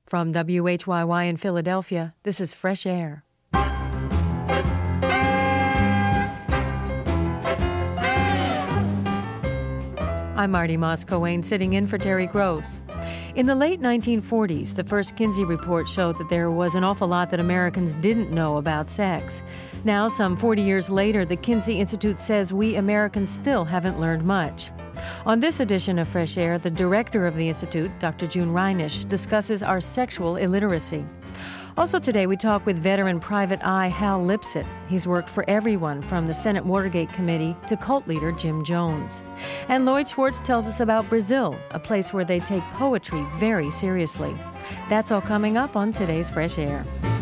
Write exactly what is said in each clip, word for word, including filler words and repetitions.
From W H Y Y in Philadelphia, this is Fresh Air. I'm Marty Moss-Coane, sitting in for Terry Gross. In the late nineteen forties, the first Kinsey report showed that there was an awful lot that Americans didn't know about sex. Now, some forty years later, the Kinsey Institute says we Americans still haven't learned much. On this edition of Fresh Air, the director of the Institute, Doctor June Reinisch, discusses our sexual illiteracy. Also today, we talk with veteran Private Eye Hal Lipsett. He's worked for everyone from the Senate Watergate Committee to cult leader Jim Jones. And Lloyd Schwartz tells us about Brazil, a place where they take poetry very seriously. That's all coming up on today's Fresh Air.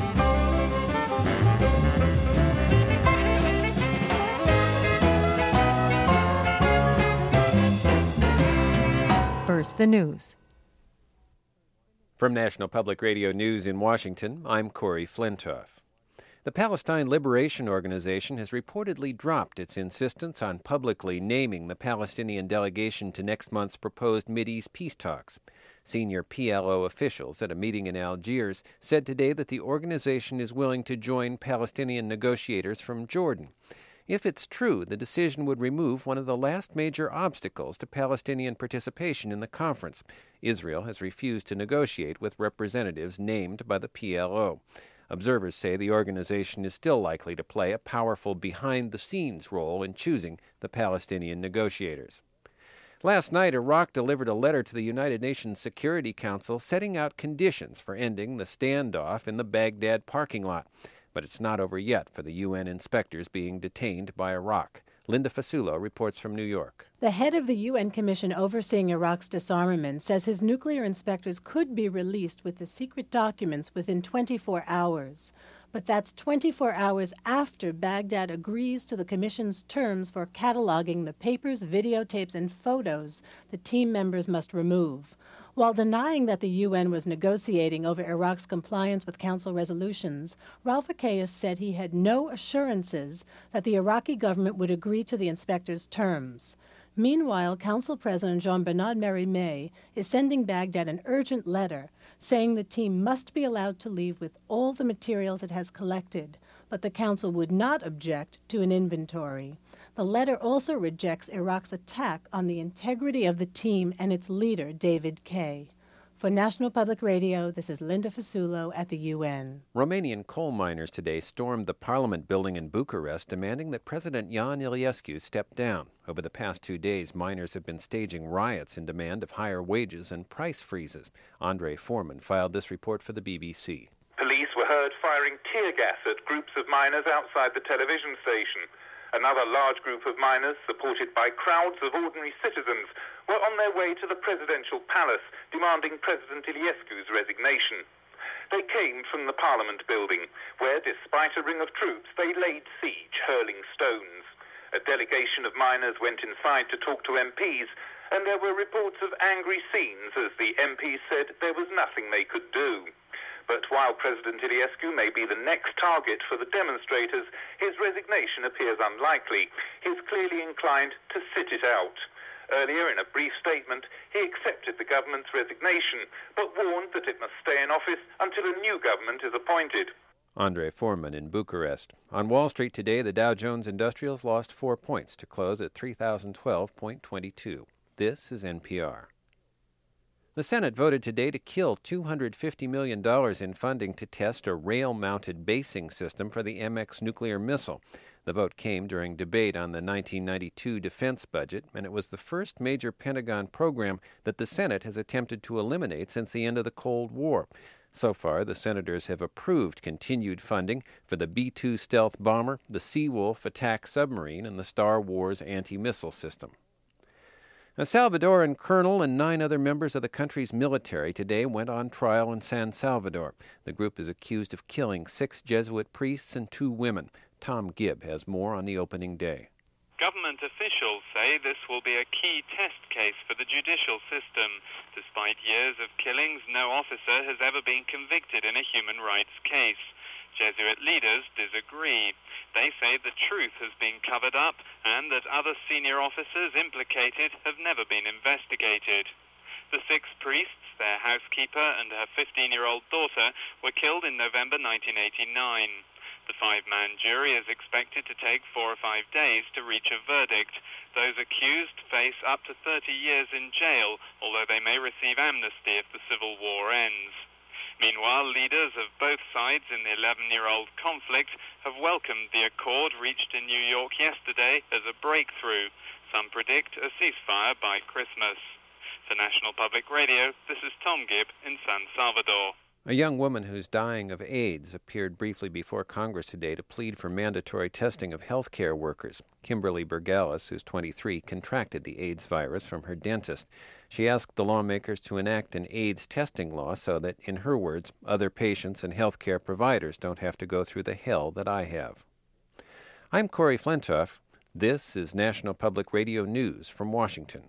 First, the news. From National Public Radio News in Washington, I'm Corey Flintoff. The Palestine Liberation Organization has reportedly dropped its insistence on publicly naming the Palestinian delegation to next month's proposed Mideast peace talks. Senior P L O officials at a meeting in Algiers said today that the organization is willing to join Palestinian negotiators from Jordan. If it's true, the decision would remove one of the last major obstacles to Palestinian participation in the conference. Israel has refused to negotiate with representatives named by the P L O. Observers say the organization is still likely to play a powerful behind-the-scenes role in choosing the Palestinian negotiators. Last night, Iraq delivered a letter to the United Nations Security Council setting out conditions for ending the standoff in the Baghdad parking lot. But it's not over yet for the U N inspectors being detained by Iraq. Linda Fasulo reports from New York. The head of the U N Commission overseeing Iraq's disarmament says his nuclear inspectors could be released with the secret documents within twenty-four hours. But that's twenty-four hours after Baghdad agrees to the Commission's terms for cataloging the papers, videotapes, and photos the team members must remove. While denying that the U N was negotiating over Iraq's compliance with Council resolutions, Ralph Akeis said he had no assurances that the Iraqi government would agree to the inspectors' terms. Meanwhile, Council President Jean-Bernard Mérimée is sending Baghdad an urgent letter saying the team must be allowed to leave with all the materials it has collected, but the Council would not object to an inventory. The letter also rejects Iraq's attack on the integrity of the team and its leader, David Kay. For National Public Radio, this is Linda Fasulo at the U N. Romanian coal miners today stormed the Parliament building in Bucharest, demanding that President Ion Iliescu step down. Over the past two days, miners have been staging riots in demand of higher wages and price freezes. Andre Foreman filed this report for the B B C. Police were heard firing tear gas at groups of miners outside the television station. Another large group of miners, supported by crowds of ordinary citizens, were on their way to the presidential palace, demanding President Iliescu's resignation. They came from the Parliament building, where, despite a ring of troops, they laid siege, hurling stones. A delegation of miners went inside to talk to M Ps, and there were reports of angry scenes as the M Ps said there was nothing they could do. But while President Iliescu may be the next target for the demonstrators, his resignation appears unlikely. He's clearly inclined to sit it out. Earlier, in a brief statement, he accepted the government's resignation, but warned that it must stay in office until a new government is appointed. Andre Foreman in Bucharest. On Wall Street today, the Dow Jones Industrials lost four points to close at three thousand twelve point two two. This is N P R. The Senate voted today to kill two hundred fifty million dollars in funding to test a rail-mounted basing system for the M X nuclear missile. The vote came during debate on the nineteen ninety-two defense budget, and it was the first major Pentagon program that the Senate has attempted to eliminate since the end of the Cold War. So far, the senators have approved continued funding for the B two stealth bomber, the Seawolf attack submarine, and the Star Wars anti-missile system. A Salvadoran colonel and nine other members of the country's military today went on trial in San Salvador. The group is accused of killing six Jesuit priests and two women. Tom Gibb has more on the opening day. Government officials say this will be a key test case for the judicial system. Despite years of killings, no officer has ever been convicted in a human rights case. Jesuit leaders disagree. They say the truth has been covered up and that other senior officers implicated have never been investigated. The six priests their housekeeper, and her fifteen-year-old daughter were killed in November nineteen eighty-nine. The five-man jury is expected to take four or five days to reach a verdict. Those accused face up to thirty years in jail, although they may receive amnesty if the civil war ends. Meanwhile, leaders of both sides in the eleven-year-old conflict have welcomed the accord reached in New York yesterday as a breakthrough. Some predict a ceasefire by Christmas. For National Public Radio, this is Tom Gibb in San Salvador. A young woman who's dying of AIDS appeared briefly before Congress today to plead for mandatory testing of health care workers. Kimberly Bergalis, who's twenty-three, contracted the AIDS virus from her dentist. She asked the lawmakers to enact an AIDS testing law so that, in her words, other patients and health care providers don't have to go through the hell that I have. I'm Corey Flintoff. This is National Public Radio News from Washington.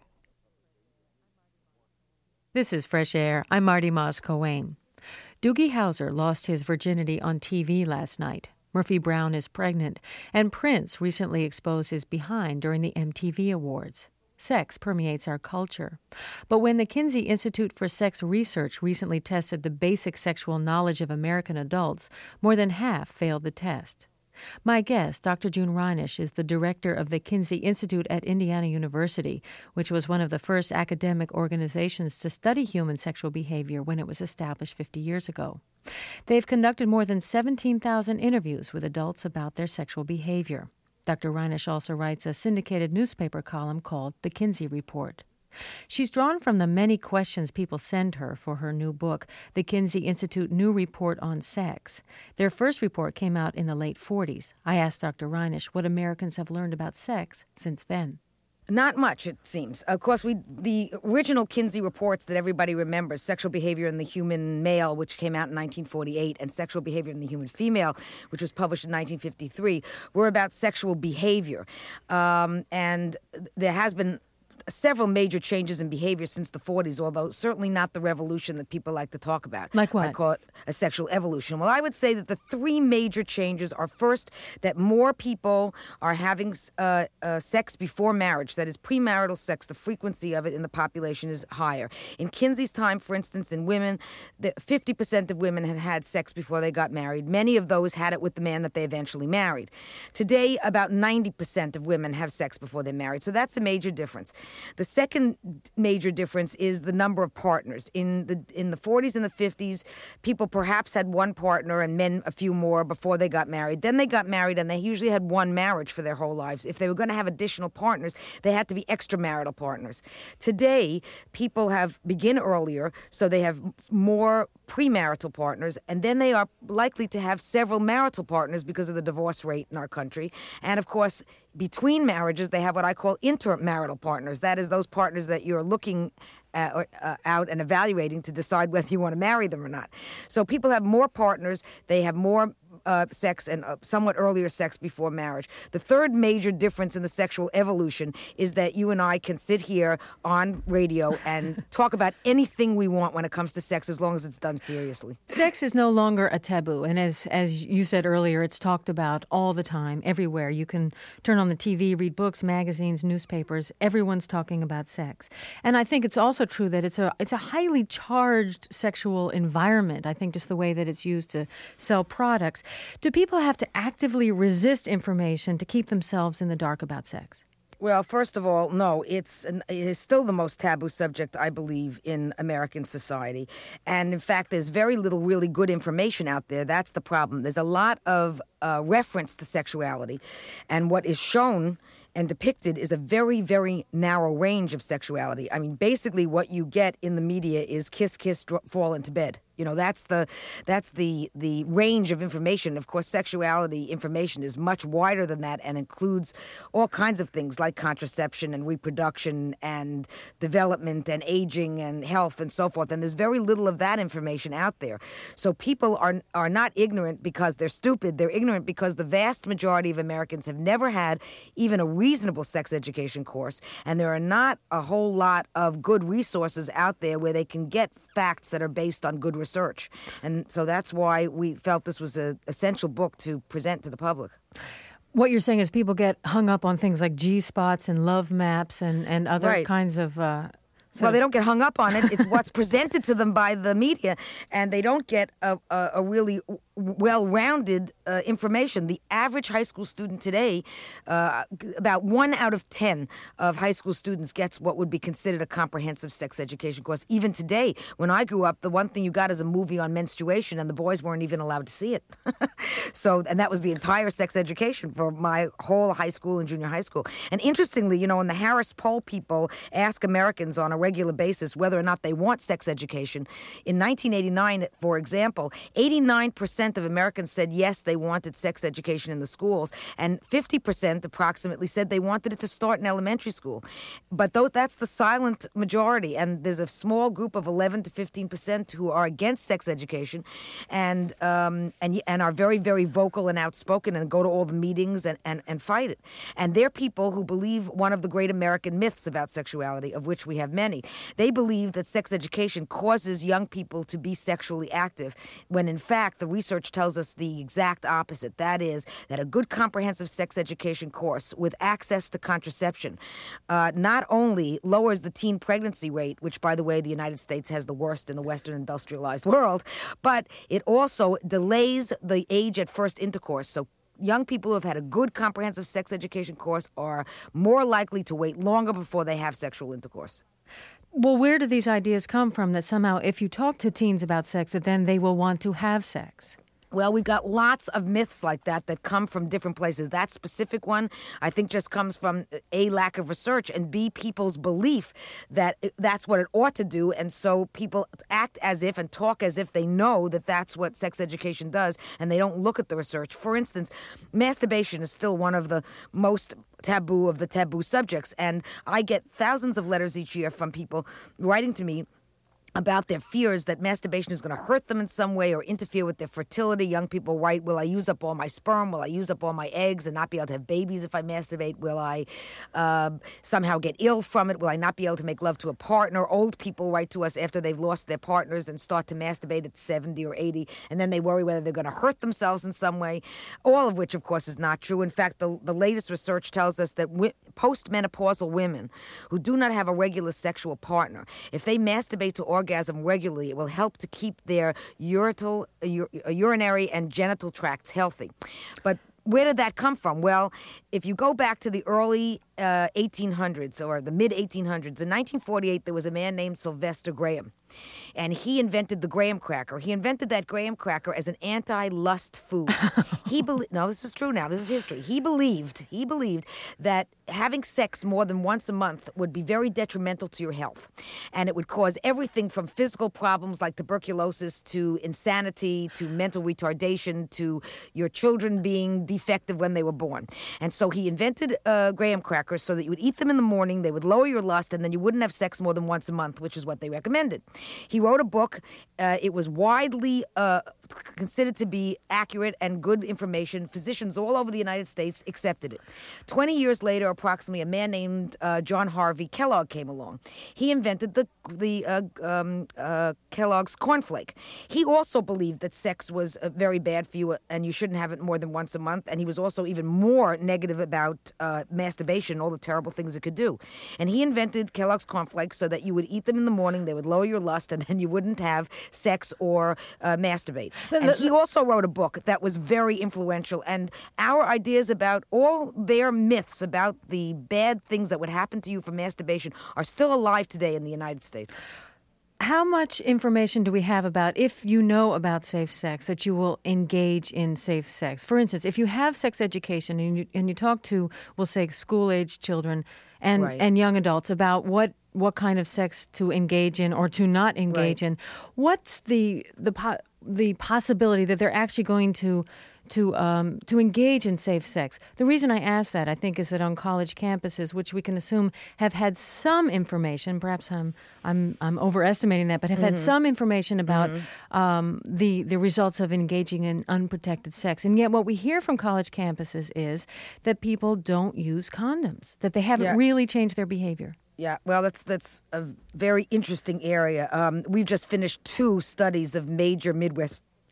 This is Fresh Air. I'm Marty Moss-Coane. Doogie Howser lost his virginity on T V last night. Murphy Brown is pregnant, and Prince recently exposed his behind during the M T V Awards. Sex permeates our culture. But when the Kinsey Institute for Sex Research recently tested the basic sexual knowledge of American adults, more than half failed the test. My guest, Doctor June Reinisch, is the director of the Kinsey Institute at Indiana University, which was one of the first academic organizations to study human sexual behavior when it was established fifty years ago. They've conducted more than seventeen thousand interviews with adults about their sexual behavior. Doctor Reinisch also writes a syndicated newspaper column called The Kinsey Report. She's drawn from the many questions people send her for her new book, The Kinsey Institute New Report on Sex. Their first report came out in the late forties. I asked Doctor Reinisch what Americans have learned about sex since then. Not much, it seems. Of course, we the original Kinsey reports that everybody remembers, Sexual Behavior in the Human Male, which came out in nineteen forty-eight, and Sexual Behavior in the Human Female, which was published in nineteen fifty-three, were about sexual behavior. Um, and there has been several major changes in behavior since the forties, although certainly not the revolution that people like to talk about. Like what? I call it a sexual evolution. Well, I would say that the three major changes are, first, that more people are having uh, uh, sex before marriage. That is, premarital sex, the frequency of it in the population is higher. In Kinsey's time, for instance, in women, the fifty percent of women had had sex before they got married. Many of those had it with the man that they eventually married. Today, about ninety percent of women have sex before they're married, so that's a major difference. The second major difference is the number of partners. In the in the forties and the fifties, people perhaps had one partner and men a few more before they got married. Then they got married and they usually had one marriage for their whole lives. If they were going to have additional partners, they had to be extramarital partners. Today, people have begin earlier, so they have more premarital partners, and then they are likely to have several marital partners because of the divorce rate in our country. And of course, between marriages, they have what I call intermarital partners. That is, those partners that you're looking at, or, uh, out and evaluating to decide whether you want to marry them or not. So people have more partners. They have more Uh, sex and uh, somewhat earlier sex before marriage. The third major difference in the sexual evolution is that you and I can sit here on radio and talk about anything we want when it comes to sex, as long as it's done seriously. Sex is no longer a taboo, and as as you said earlier, it's talked about all the time, everywhere. You can turn on the T V, read books, magazines, newspapers. Everyone's talking about sex. And I think it's also true that it's a it's a highly charged sexual environment. I think just the way that it's used to sell products. Do people have to actively resist information to keep themselves in the dark about sex? Well, first of all, no, it's an, it is still the most taboo subject, I believe, in American society. And in fact, there's very little really good information out there. That's the problem. There's a lot of uh, reference to sexuality. And what is shown and depicted is a very, very narrow range of sexuality. I mean, basically what you get in the media is kiss, kiss, dr- fall into bed. You know, that's the that's the the range of information. Of course, sexuality information is much wider than that and includes all kinds of things like contraception and reproduction and development and aging and health and so forth. And there's very little of that information out there. So people are are not ignorant because they're stupid. They're ignorant because the vast majority of Americans have never had even a reasonable sex education course. And there are not a whole lot of good resources out there where they can get facts that are based on good research. And so that's why we felt this was an essential book to present to the public. What you're saying is people get hung up on things like G-spots and love maps and, and other right. kinds of uh, So, well, they don't get hung up on it. It's what's presented to them by the media, and they don't get a, a, a really well-rounded uh, information. The average high school student today, uh, about one out of ten of high school students gets what would be considered a comprehensive sex education course. Even today, when I grew up, the one thing you got is a movie on menstruation, and the boys weren't even allowed to see it. So, and that was the entire sex education for my whole high school and junior high school. And interestingly, you know, when the Harris Poll people ask Americans on a regular basis whether or not they want sex education, in nineteen eighty-nine, for example, eighty-nine percent of Americans said yes, they wanted sex education in the schools, and fifty percent approximately said they wanted it to start in elementary school. But though that's the silent majority, and there's a small group of eleven to fifteen percent who are against sex education, and um, and and are very, very vocal and outspoken and go to all the meetings and, and, and fight it. And they're people who believe one of the great American myths about sexuality, of which we have many. They believe that sex education causes young people to be sexually active, when in fact the research tells us the exact opposite. That is, that a good comprehensive sex education course with access to contraception uh, not only lowers the teen pregnancy rate, which, by the way, the United States has the worst in the Western industrialized world, but it also delays the age at first intercourse. So young people who have had a good comprehensive sex education course are more likely to wait longer before they have sexual intercourse. Well, where do these ideas come from that somehow if you talk to teens about sex, that then they will want to have sex? Well, we've got lots of myths like that that come from different places. That specific one, I think, just comes from A, lack of research, and B, people's belief that that's what it ought to do. And so people act as if and talk as if they know that that's what sex education does, and they don't look at the research. For instance, masturbation is still one of the most taboo of the taboo subjects. And I get thousands of letters each year from people writing to me about their fears that masturbation is going to hurt them in some way or interfere with their fertility. Young people write, will I use up all my sperm? Will I use up all my eggs and not be able to have babies if I masturbate? Will I uh, somehow get ill from it? Will I not be able to make love to a partner? Old people write to us after they've lost their partners and start to masturbate at seventy or eighty, and then they worry whether they're going to hurt themselves in some way, all of which, of course, is not true. In fact, the, the latest research tells us that wi- postmenopausal women who do not have a regular sexual partner, if they masturbate to orgasm regularly, it will help to keep their urital, ur- urinary and genital tracts healthy. But where did that come from? Well, if you go back to the early uh, eighteen hundreds or the mid eighteen hundreds, in nineteen forty-eight, there was a man named Sylvester Graham, and he invented the graham cracker. He invented that graham cracker as an anti-lust food. He be- No, this is true now. This is history. He believed, he believed that having sex more than once a month would be very detrimental to your health, and it would cause everything from physical problems like tuberculosis to insanity to mental retardation to your children being defective when they were born. And so he invented uh, graham crackers so that you would eat them in the morning, they would lower your lust, and then you wouldn't have sex more than once a month, which is what they recommended. He wrote a book. Uh, it was widely uh, considered to be accurate and good information. Physicians all over the United States accepted it. Twenty years later, approximately, a man named uh, John Harvey Kellogg came along. He invented the the uh, um, uh, Kellogg's cornflake. He also believed that sex was uh, very bad for you and you shouldn't have it more than once a month. And he was also even more negative about uh, masturbation, all the terrible things it could do. And he invented Kellogg's cornflakes so that you would eat them in the morning, they would lower your lust, and then you wouldn't have sex or uh, masturbate. And he also wrote a book that was very influential. And our ideas about all their myths about the bad things that would happen to you from masturbation are still alive today in the United States. How much information do we have about, if you know about safe sex, that you will engage in safe sex? For instance, if you have sex education and you, and you talk to, we'll say, school-age children and, right. and young adults about what what kind of sex to engage in or to not engage right. in, what's the the po- the possibility that they're actually going to to um, to engage in safe sex? The reason I ask that, I think, is that on college campuses, which we can assume have had some information, perhaps I'm I'm I'm overestimating that, but have mm-hmm. had some information about mm-hmm. um, the the results of engaging in unprotected sex, and yet what we hear from college campuses is that people don't use condoms, that they haven't yeah. really changed their behavior. Yeah, well, that's that's a very interesting area. Um, we've just finished two studies of major Midwest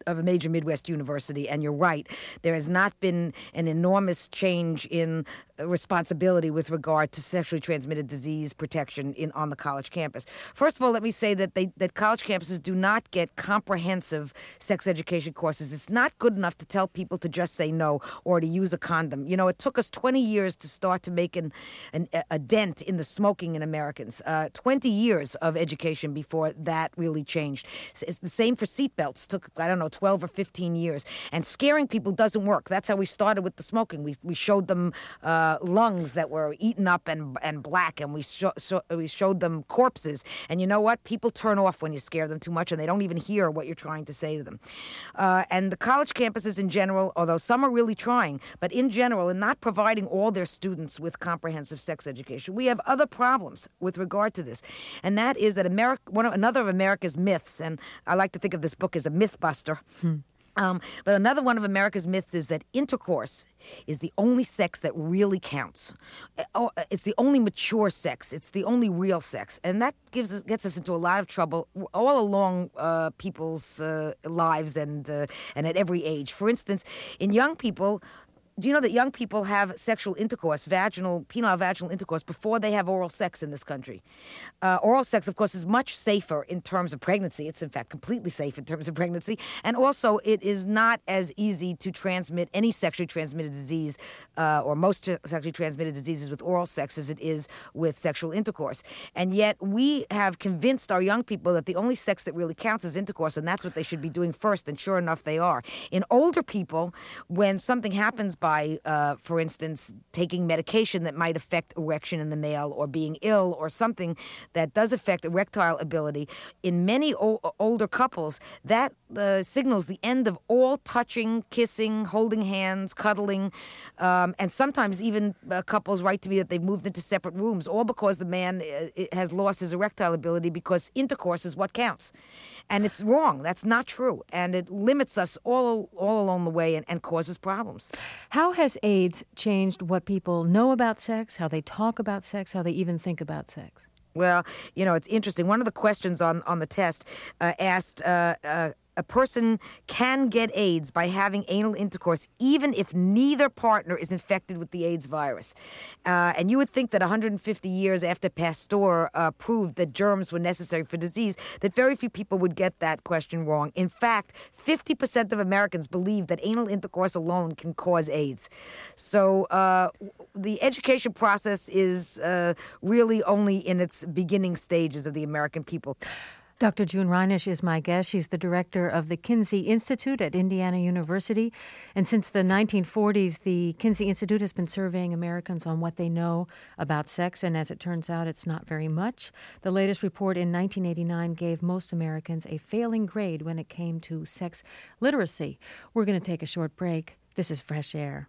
of a major Midwest university, and you're right. There has not been an enormous change in responsibility with regard to sexually transmitted disease protection in on the college campus. First of all, let me say that they that college campuses do not get comprehensive sex education courses. It's not good enough to tell people to just say no or to use a condom. You know, it took us twenty years to start to make an, an a dent in the smoking in Americans. Uh, twenty years of education before that really changed. It's the same for seatbelts. Took, I don't know, twelve or fifteen years. And scaring people doesn't work. That's how we started with the smoking. We we showed them uh, lungs that were eaten up and and black, and we sho- so, we showed them corpses. And you know what? People turn off when you scare them too much, and they don't even hear what you're trying to say to them. Uh, and the college campuses in general, although some are really trying, but in general, are not providing all their students with comprehensive sex education. We have other problems with regard to this, and that is that America, one of, another of America's myths, and I like to think of this book as a myth buster. Hmm. Um, but another one of America's myths is that intercourse is the only sex that really counts. Oh, it's the only mature sex. It's the only real sex. And that gives us, gets us into a lot of trouble all along uh, people's uh, lives and uh, and at every age. For instance, in young people, do you know that young people have sexual intercourse, vaginal, penile vaginal intercourse, before they have oral sex in this country? Uh, oral sex, of course, is much safer in terms of pregnancy. It's, in fact, completely safe in terms of pregnancy. And also, it is not as easy to transmit any sexually transmitted disease uh, or most sexually transmitted diseases with oral sex as it is with sexual intercourse. And yet, we have convinced our young people that the only sex that really counts is intercourse, and that's what they should be doing first, and sure enough, they are. In older people, when something happens by, uh, for instance, taking medication that might affect erection in the male, or being ill, or something that does affect erectile ability, in many o- older couples, that uh, signals the end of all touching, kissing, holding hands, cuddling, um, and sometimes even uh, couples write to me that they've moved into separate rooms, all because the man uh, has lost his erectile ability because intercourse is what counts. And it's wrong. That's not true. And it limits us all, all along the way and, and causes problems. How has AIDS changed what people know about sex, how they talk about sex, how they even think about sex? Well, you know, it's interesting. One of the questions on, on the test uh, asked uh, uh, a person can get AIDS by having anal intercourse even if neither partner is infected with the AIDS virus. Uh, and you would think that one hundred fifty years after Pasteur uh, proved that germs were necessary for disease, that very few people would get that question wrong. In fact, fifty percent of Americans believe that anal intercourse alone can cause AIDS. So uh, the education process is uh, really only in its beginning stages of the American people. Doctor June Reinisch is my guest. She's the director of the Kinsey Institute at Indiana University. And since the nineteen forties, the Kinsey Institute has been surveying Americans on what they know about sex. And as it turns out, it's not very much. The latest report in nineteen eighty-nine gave most Americans a failing grade when it came to sex literacy. We're going to take a short break. This is Fresh Air.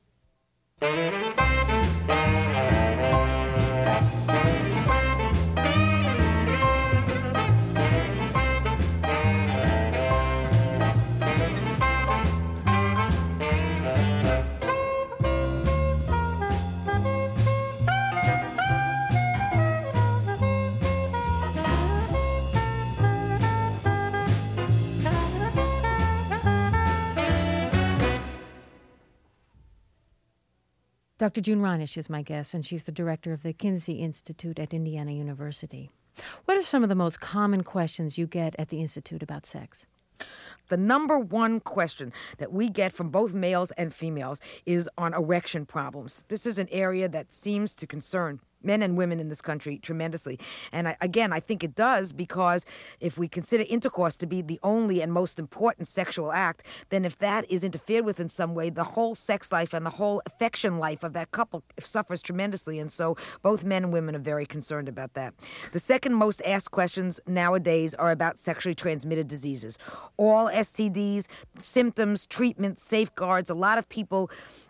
Doctor June Reinisch is my guest, and she's the director of the Kinsey Institute at Indiana University. What are some of the most common questions you get at the Institute about sex? The number one question that we get from both males and females is on erection problems. This is an area that seems to concern men and women in this country tremendously. And I, again, I think it does because if we consider intercourse to be the only and most important sexual act, then if that is interfered with in some way, the whole sex life and the whole affection life of that couple suffers tremendously. And so both men and women are very concerned about that. The second most asked questions nowadays are about sexually transmitted diseases. All S T Ds, symptoms, treatments, safeguards. A lot of people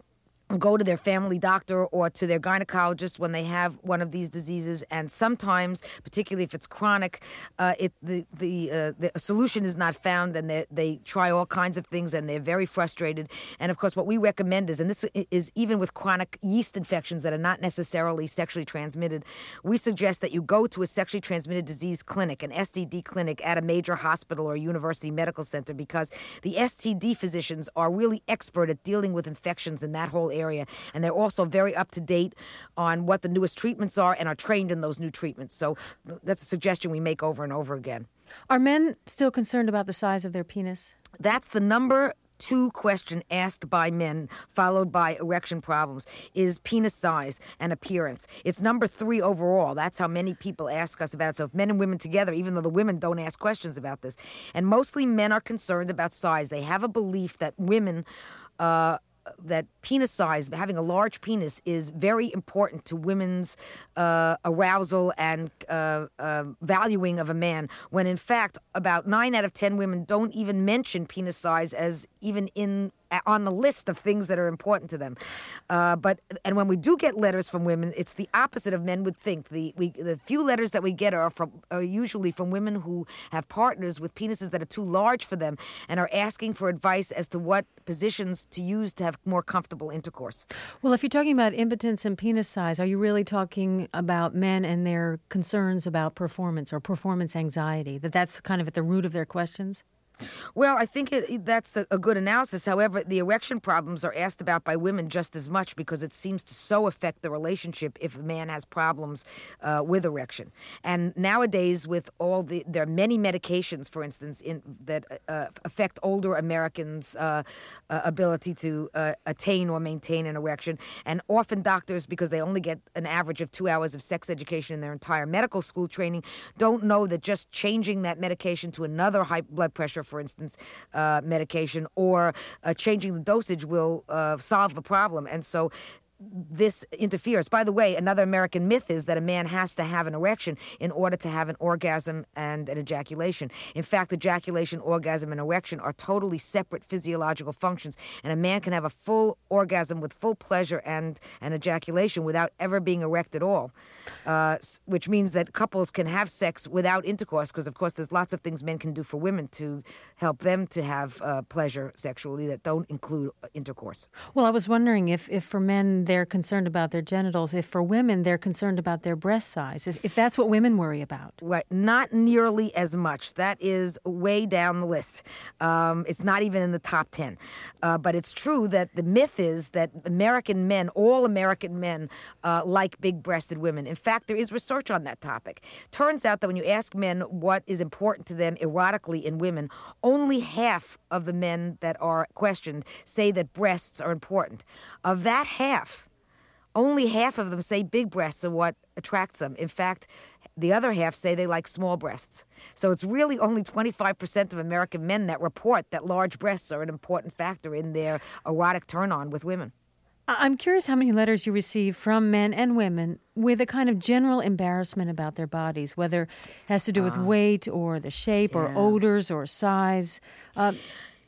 go to their family doctor or to their gynecologist when they have one of these diseases, and sometimes, particularly if it's chronic, uh, it the the, uh, the solution is not found, and they they try all kinds of things, and they're very frustrated. And of course, what we recommend is, and this is even with chronic yeast infections that are not necessarily sexually transmitted, we suggest that you go to a sexually transmitted disease clinic, an S T D clinic at a major hospital or university medical center, because the S T D physicians are really expert at dealing with infections in that whole area, and they're also very up to date on what the newest treatments are and are trained in those new treatments. So that's a suggestion we make over and over again. Are men still concerned about the size of their penis? That's the number two question asked by men, followed by erection problems, is penis size and appearance. It's number three overall. That's how many people ask us about it. So if men and women together, even though the women don't ask questions about this, and mostly men are concerned about size. They have a belief that women uh, that penis size, having a large penis, is very important to women's uh, arousal and uh, uh, valuing of a man, when in fact about nine out of ten women don't even mention penis size as even in on the list of things that are important to them. Uh, but and when we do get letters from women, it's the opposite of men would think. The we the few letters that we get are from are usually from women who have partners with penises that are too large for them and are asking for advice as to what positions to use to have more comfortable intercourse. Well, if you're talking about impotence and penis size, are you really talking about men and their concerns about performance or performance anxiety, that that's kind of at the root of their questions? Well, I think it, that's a, a good analysis. However, the erection problems are asked about by women just as much, because it seems to so affect the relationship if a man has problems uh, with erection. And nowadays, with all the, there are many medications, for instance, in, that uh, affect older Americans' uh, uh, ability to uh, attain or maintain an erection. And often doctors, because they only get an average of two hours of sex education in their entire medical school training, don't know that just changing that medication to another high blood pressure, for instance, uh, medication, or uh, changing the dosage will uh, solve the problem. And so this interferes. By the way, another American myth is that a man has to have an erection in order to have an orgasm and an ejaculation. In fact, ejaculation, orgasm, and erection are totally separate physiological functions, and a man can have a full orgasm with full pleasure and an ejaculation without ever being erect at all, uh, which means that couples can have sex without intercourse, because, of course, there's lots of things men can do for women to help them to have uh, pleasure sexually that don't include intercourse. Well, I was wondering if, if for men they're concerned about their genitals, if for women they're concerned about their breast size, if, if that's what women worry about. Right, not nearly as much. That is way down the list. Um, it's not even in the top ten. Uh, but it's true that the myth is that American men, all American men, uh, like big-breasted women. In fact, there is research on that topic. Turns out that when you ask men what is important to them erotically in women, only half of the men that are questioned say that breasts are important. Of that half, only half of them say big breasts are what attracts them. In fact, the other half say they like small breasts. So it's really only twenty-five percent of American men that report that large breasts are an important factor in their erotic turn-on with women. I'm curious how many letters you receive from men and women with a kind of general embarrassment about their bodies, whether it has to do with uh, weight or the shape yeah. or odors or size. Um,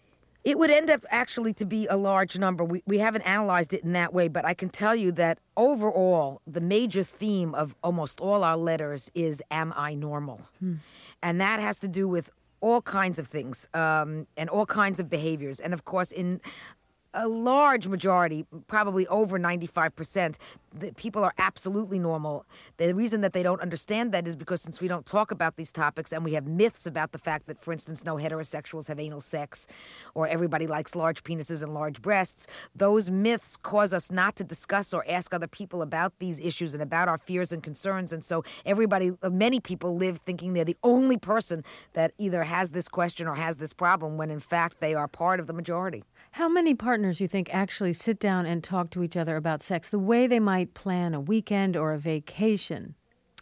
It would end up actually to be a large number. We we haven't analyzed it in that way, but I can tell you that overall, the major theme of almost all our letters is, am I normal? Hmm. And that has to do with all kinds of things um, and all kinds of behaviors. And of course, in a large majority, probably over ninety-five percent, the people are absolutely normal. The reason that they don't understand that is because since we don't talk about these topics and we have myths about the fact that, for instance, no heterosexuals have anal sex or everybody likes large penises and large breasts, those myths cause us not to discuss or ask other people about these issues and about our fears and concerns. And so everybody, many people live thinking they're the only person that either has this question or has this problem, when in fact they are part of the majority. How many partners, you think, actually sit down and talk to each other about sex the way they might plan a weekend or a vacation?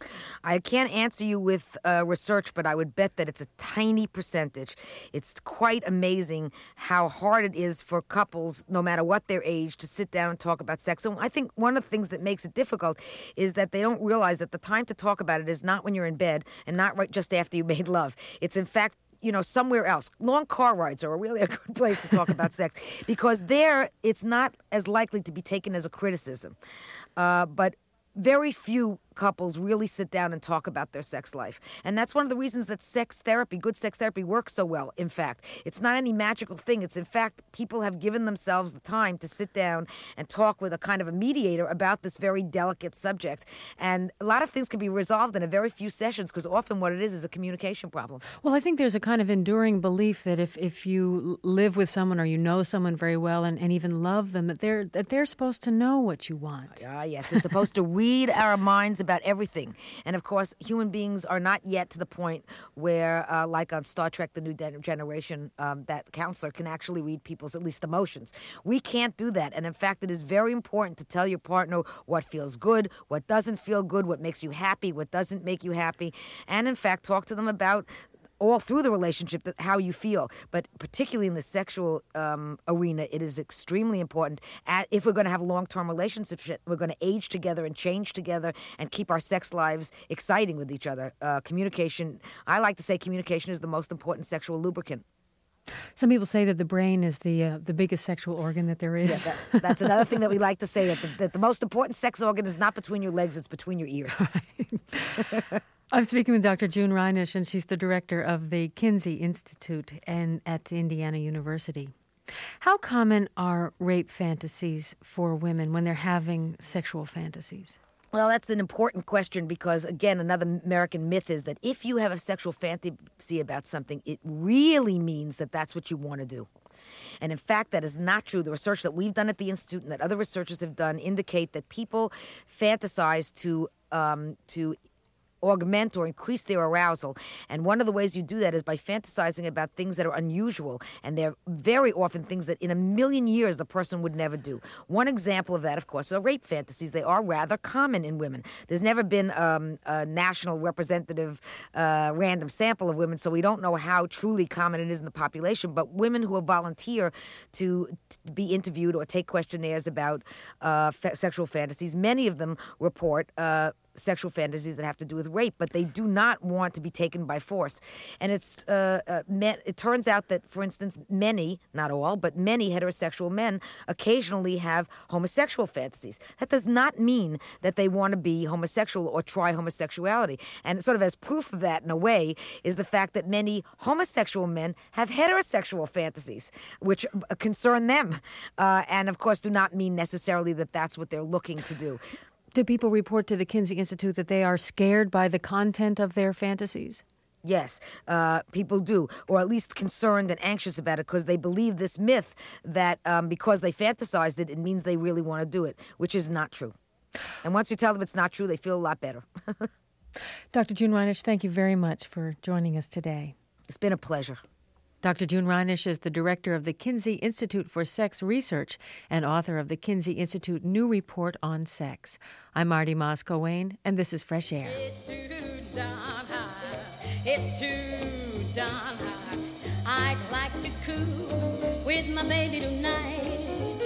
I can't answer you with uh, research, but I would bet that it's a tiny percentage. It's quite amazing how hard it is for couples, no matter what their age, to sit down and talk about sex. And I think one of the things that makes it difficult is that they don't realize that the time to talk about it is not when you're in bed and not right just after you made love. It's, in fact, you know, somewhere else. Long car rides are really a good place to talk about sex because there it's not as likely to be taken as a criticism. Uh, but very few couples really sit down and talk about their sex life. And that's one of the reasons that sex therapy, good sex therapy, works so well, in fact. It's not any magical thing. It's, in fact, people have given themselves the time to sit down and talk with a kind of a mediator about this very delicate subject. And a lot of things can be resolved in a very few sessions because often what it is is a communication problem. Well, I think there's a kind of enduring belief that if, if you live with someone or you know someone very well and, and even love them, that they're, that they're supposed to know what you want. Ah, yes. They're supposed to read our minds about everything. And, of course, human beings are not yet to the point where, uh, like on Star Trek, The New Generation, um, that counselor can actually read people's, at least, emotions. We can't do that. And, in fact, it is very important to tell your partner what feels good, what doesn't feel good, what makes you happy, what doesn't make you happy. And, in fact, talk to them about all through the relationship, that how you feel. But particularly in the sexual um, arena, it is extremely important. At, if we're going to have long-term relationships, we're going to age together and change together and keep our sex lives exciting with each other. Uh, communication, I like to say communication is the most important sexual lubricant. Some people say that the brain is the uh, the biggest sexual organ that there is. Yeah, that, that's another thing that we like to say, that the, that the most important sex organ is not between your legs, it's between your ears. Right. I'm speaking with Doctor June Reinisch, and she's the director of the Kinsey Institute and at Indiana University. How common are rape fantasies for women when they're having sexual fantasies? Well, that's an important question because, again, another American myth is that if you have a sexual fantasy about something, it really means that that's what you want to do. And in fact, that is not true. The research that we've done at the Institute and that other researchers have done indicate that people fantasize to um, to augment or increase their arousal. And one of the ways you do that is by fantasizing about things that are unusual. And they're very often things that in a million years the person would never do. One example of that, of course, are rape fantasies. They are rather common in women. There's never been um, a national representative uh, random sample of women, so we don't know how truly common it is in the population. But women who volunteer to, to be interviewed or take questionnaires about uh, fa- sexual fantasies, many of them report uh, sexual fantasies that have to do with rape, but they do not want to be taken by force. And it's uh, uh, men, it turns out that, for instance, many, not all, but many heterosexual men occasionally have homosexual fantasies. That does not mean that they want to be homosexual or try homosexuality. And sort of as proof of that, in a way, is the fact that many homosexual men have heterosexual fantasies, which uh, concern them, uh, and of course do not mean necessarily that that's what they're looking to do. Do people report to the Kinsey Institute that they are scared by the content of their fantasies? Yes, uh, people do, or at least concerned and anxious about it because they believe this myth that um, because they fantasized it, it means they really want to do it, which is not true. And once you tell them it's not true, they feel a lot better. Doctor June Reinisch, thank you very much for joining us today. It's been a pleasure. Doctor June Reinisch is the director of the Kinsey Institute for Sex Research and author of the Kinsey Institute New Report on Sex. I'm Marty Moss-Coane, and this is Fresh Air. It's too darn hot. It's too darn hot. I'd like to cool with my baby tonight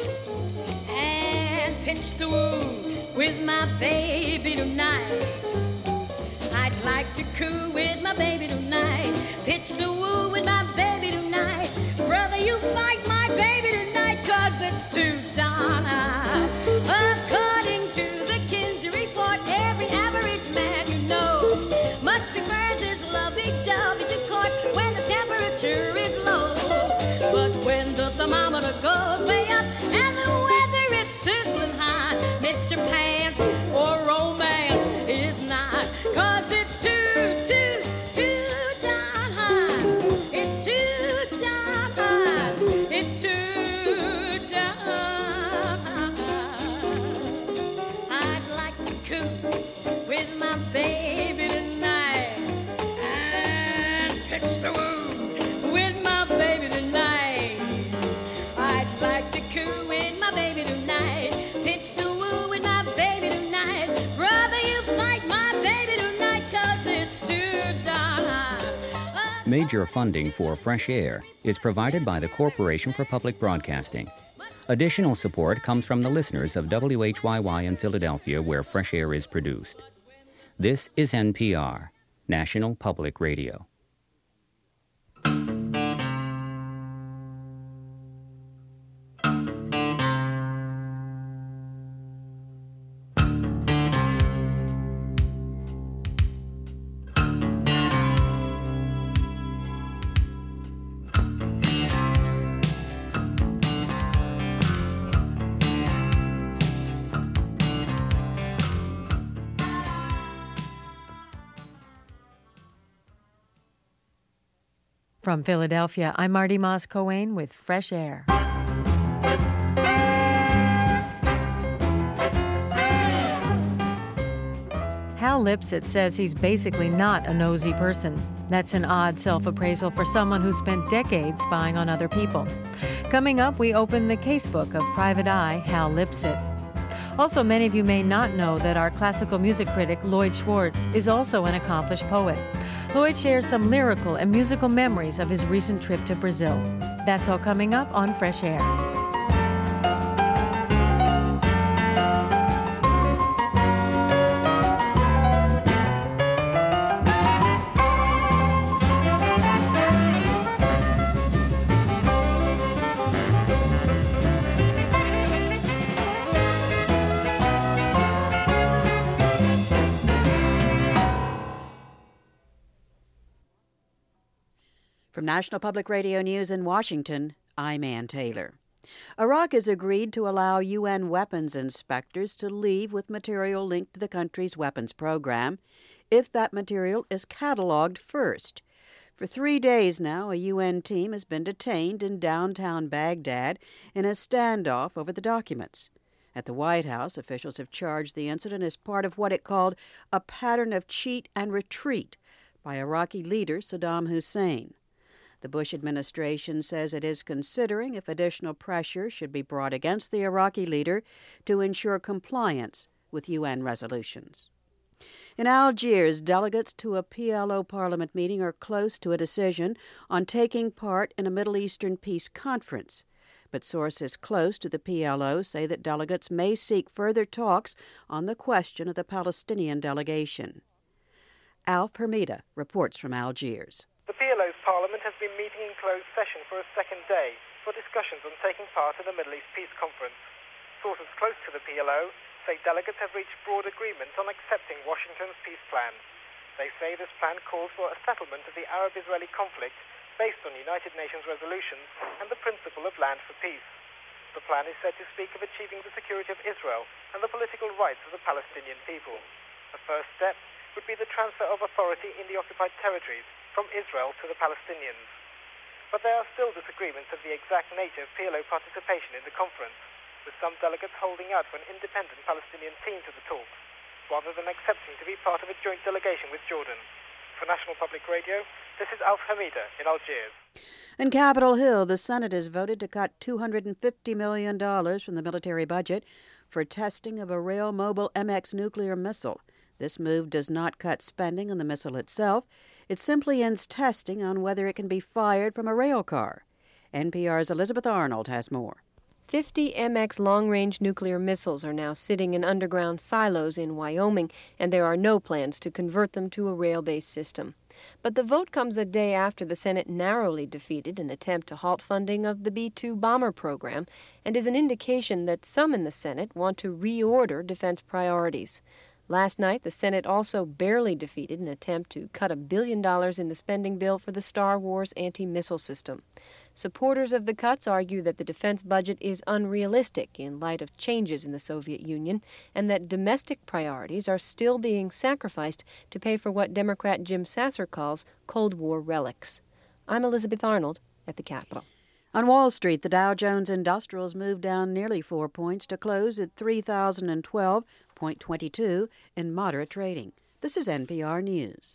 and pitch the woo with my baby tonight. I'd like to cool with my baby tonight, pitch the woo with my baby tonight. Brother, you fight my baby tonight, cause it's too darn hot. According to the Kinsey Report, every average man you know must prefers his lovey-dovey to court when the temperature is low. But when the thermometer goes way up and the weather is sizzling hot, Mister Pants or Romance is not, cause it's too, too, too darn hot. It's too darn hot. It's too darn hot. I'd like to cool with my baby tonight and pitch the woo with my baby tonight. I'd like to cool with my baby tonight, pitch the woo with my baby tonight. Brother, you fight my baby tonight, cause it's too darn hot. Major funding for Fresh Air is provided by the Corporation for Public Broadcasting. Additional support comes from the listeners of W H Y Y in Philadelphia, where Fresh Air is produced. This is N P R, National Public Radio. From Philadelphia, I'm Marty Moss-Coane with Fresh Air. Hal Lipsett says he's basically not a nosy person. That's an odd self-appraisal for someone who spent decades spying on other people. Coming up, we open the casebook of Private Eye, Hal Lipsett. Also, many of you may not know that our classical music critic, Lloyd Schwartz, is also an accomplished poet. Lloyd shares some lyrical and musical memories of his recent trip to Brazil. That's all coming up on Fresh Air. From National Public Radio News in Washington, I'm Ann Taylor. Iraq has agreed to allow U N weapons inspectors to leave with material linked to the country's weapons program if that material is cataloged first. For three days now, a U N team has been detained in downtown Baghdad in a standoff over the documents. At the White House, officials have charged the incident as part of what it called a pattern of cheat and retreat by Iraqi leader Saddam Hussein. The Bush administration says it is considering if additional pressure should be brought against the Iraqi leader to ensure compliance with U N resolutions. In Algiers, delegates to a P L O parliament meeting are close to a decision on taking part in a Middle Eastern peace conference. But sources close to the P L O say that delegates may seek further talks on the question of the Palestinian delegation. Alf Hermida reports from Algiers. The P L O's parliament has been meeting in closed session for a second day for discussions on taking part in the Middle East Peace Conference. Sources close to the P L O say delegates have reached broad agreement on accepting Washington's peace plan. They say this plan calls for a settlement of the Arab-Israeli conflict based on United Nations resolutions and the principle of land for peace. The plan is said to speak of achieving the security of Israel and the political rights of the Palestinian people. The first step would be the transfer of authority in the occupied territories from Israel to the Palestinians. But there are still disagreements of the exact nature of P L O participation in the conference, with some delegates holding out for an independent Palestinian team to the talks, rather than accepting to be part of a joint delegation with Jordan. For National Public Radio, this is Alf Hamida in Algiers. In Capitol Hill, the Senate has voted to cut two hundred fifty million dollars from the military budget for testing of a Rail Mobile M X nuclear missile. This move does not cut spending on the missile itself. It simply ends testing on whether it can be fired from a rail car. N P R's Elizabeth Arnold has more. fifty M X long-range nuclear missiles are now sitting in underground silos in Wyoming, and there are no plans to convert them to a rail-based system. But the vote comes a day after the Senate narrowly defeated an attempt to halt funding of the B two bomber program, and is an indication that some in the Senate want to reorder defense priorities. Last night, the Senate also barely defeated an attempt to cut a billion dollars in the spending bill for the Star Wars anti-missile system. Supporters of the cuts argue that the defense budget is unrealistic in light of changes in the Soviet Union, and that domestic priorities are still being sacrificed to pay for what Democrat Jim Sasser calls Cold War relics. I'm Elizabeth Arnold at the Capitol. On Wall Street, the Dow Jones Industrials moved down nearly four points to close at three thousand twelve point two two in moderate trading. This is N P R News.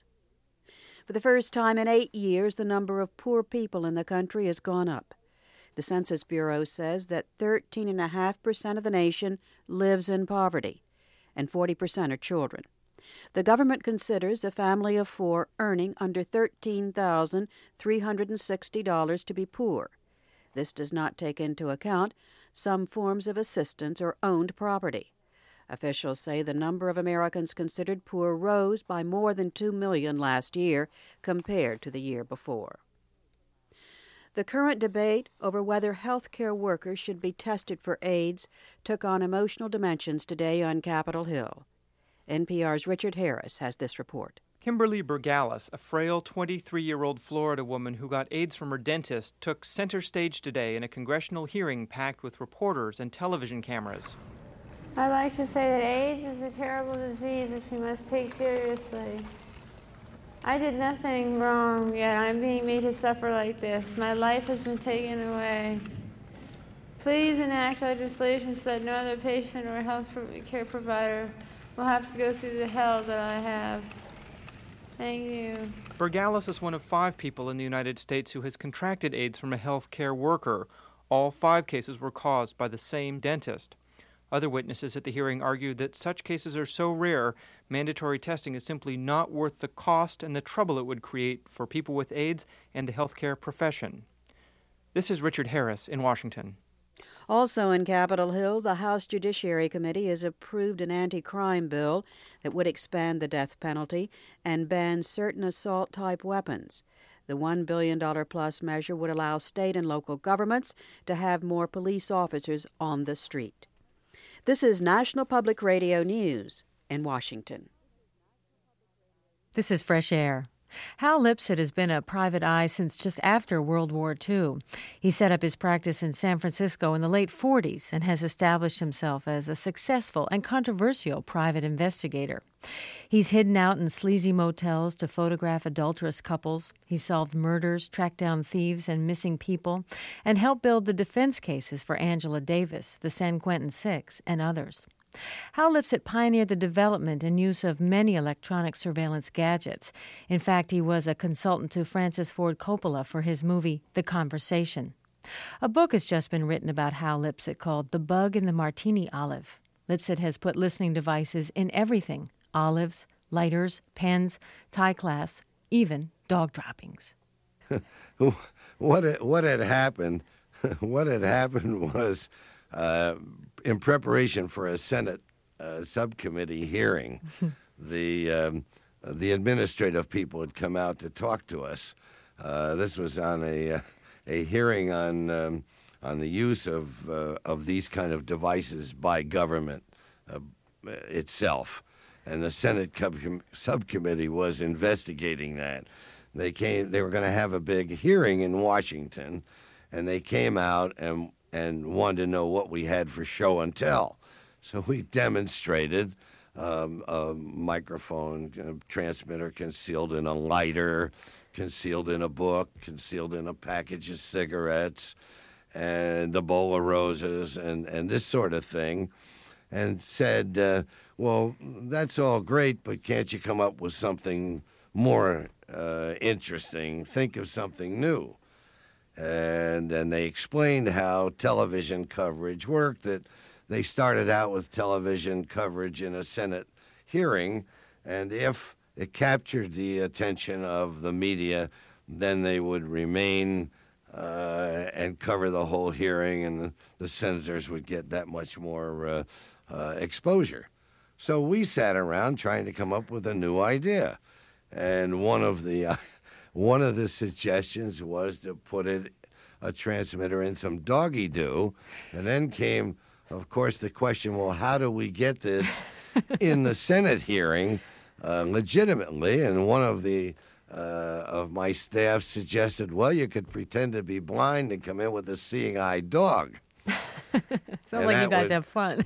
For the first time in eight years, the number of poor people in the country has gone up. The Census Bureau says that thirteen point five percent of the nation lives in poverty, and forty percent are children. The government considers a family of four earning under thirteen thousand three hundred sixty dollars to be poor. This does not take into account some forms of assistance or owned property. Officials say the number of Americans considered poor rose by more than two million last year compared to the year before. The current debate over whether health care workers should be tested for AIDS took on emotional dimensions today on Capitol Hill. N P R's Richard Harris has this report. Kimberly Bergalis, a frail twenty-three-year-old Florida woman who got AIDS from her dentist, took center stage today in a congressional hearing packed with reporters and television cameras. I'd like to say that AIDS is a terrible disease which we must take seriously. I did nothing wrong, yet I'm being made to suffer like this. My life has been taken away. Please enact legislation so that no other patient or health care provider will have to go through the hell that I have. Thank you. Bergalis is one of five people in the United States who has contracted AIDS from a health care worker. All five cases were caused by the same dentist. Other witnesses at the hearing argued that such cases are so rare, mandatory testing is simply not worth the cost and the trouble it would create for people with AIDS and the healthcare profession. This is Richard Harris in Washington. Also in Capitol Hill, the House Judiciary Committee has approved an anti-crime bill that would expand the death penalty and ban certain assault-type weapons. The one billion dollars plus measure would allow state and local governments to have more police officers on the street. This is National Public Radio News in Washington. This is Fresh Air. Hal Lipset has been a private eye since just after World War Two. He set up his practice in San Francisco in the late forties and has established himself as a successful and controversial private investigator. He's hidden out in sleazy motels to photograph adulterous couples. He solved murders, tracked down thieves and missing people, and helped build the defense cases for Angela Davis, the San Quentin Six, and others. Hal Lipset pioneered the development and use of many electronic surveillance gadgets. In fact, he was a consultant to Francis Ford Coppola for his movie The Conversation. A book has just been written about Hal Lipset called The Bug in the Martini Olive. Lipset has put listening devices in everything: olives, lighters, pens, tie clasps, even dog droppings. what had, what had happened? What had happened was, uh, in preparation for a Senate uh, subcommittee hearing, the um, the administrative people had come out to talk to us. Uh, this was on a uh, a hearing on um, on the use of uh, of these kind of devices by government uh, itself, and the Senate com- subcommittee was investigating that. They came. They were going to have a big hearing in Washington, and they came out and and wanted to know what we had for show and tell. So we demonstrated um, a microphone a transmitter concealed in a lighter, concealed in a book, concealed in a package of cigarettes, and a bowl of roses, and, and this sort of thing, and said, uh, well, that's all great, but can't you come up with something more uh, interesting? Think of something new. And then they explained how television coverage worked, that they started out with television coverage in a Senate hearing, and if it captured the attention of the media, then they would remain uh, and cover the whole hearing, and the, the senators would get that much more uh, uh, exposure. So we sat around trying to come up with a new idea, and one of the... Uh, One of the suggestions was to put it, a transmitter in some doggy do, and then came, of course, the question, well, how do we get this in the Senate hearing uh, legitimately? And one of the uh, of my staff suggested, well, you could pretend to be blind and come in with a seeing-eye dog. Sounds like you guys was, have fun.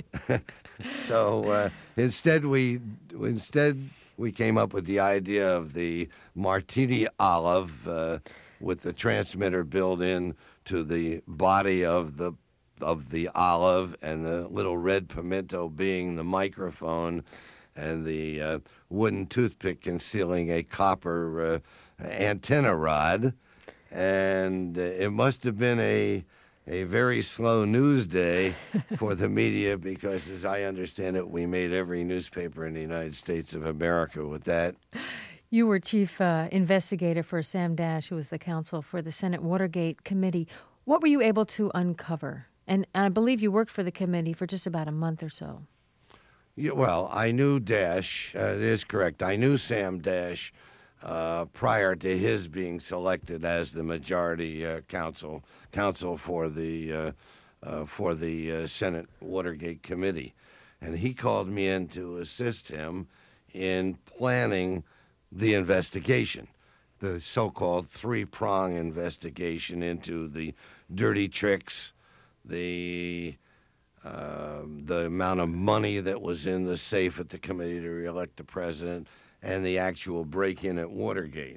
so uh, instead, we instead. We came up with the idea of the Martini Olive uh, with the transmitter built in to the body of the of the olive, and the little red pimento being the microphone, and the uh, wooden toothpick concealing a copper uh, antenna rod. And uh, it must have been a a very slow news day for the media, because, as I understand it, we made every newspaper in the United States of America with that. You were chief uh, investigator for Sam Dash, who was the counsel for the Senate Watergate Committee. What were you able to uncover? And I believe you worked for the committee for just about a month or so. Yeah, well, I knew Dash. Uh, it is correct. I knew Sam Dash Uh, prior to his being selected as the majority uh, counsel counsel for the uh, uh, for the uh, Senate Watergate Committee, and he called me in to assist him in planning the investigation, the so-called three-prong investigation into the dirty tricks, the uh, the amount of money that was in the safe at the committee to reelect the president, and the actual break-in at Watergate.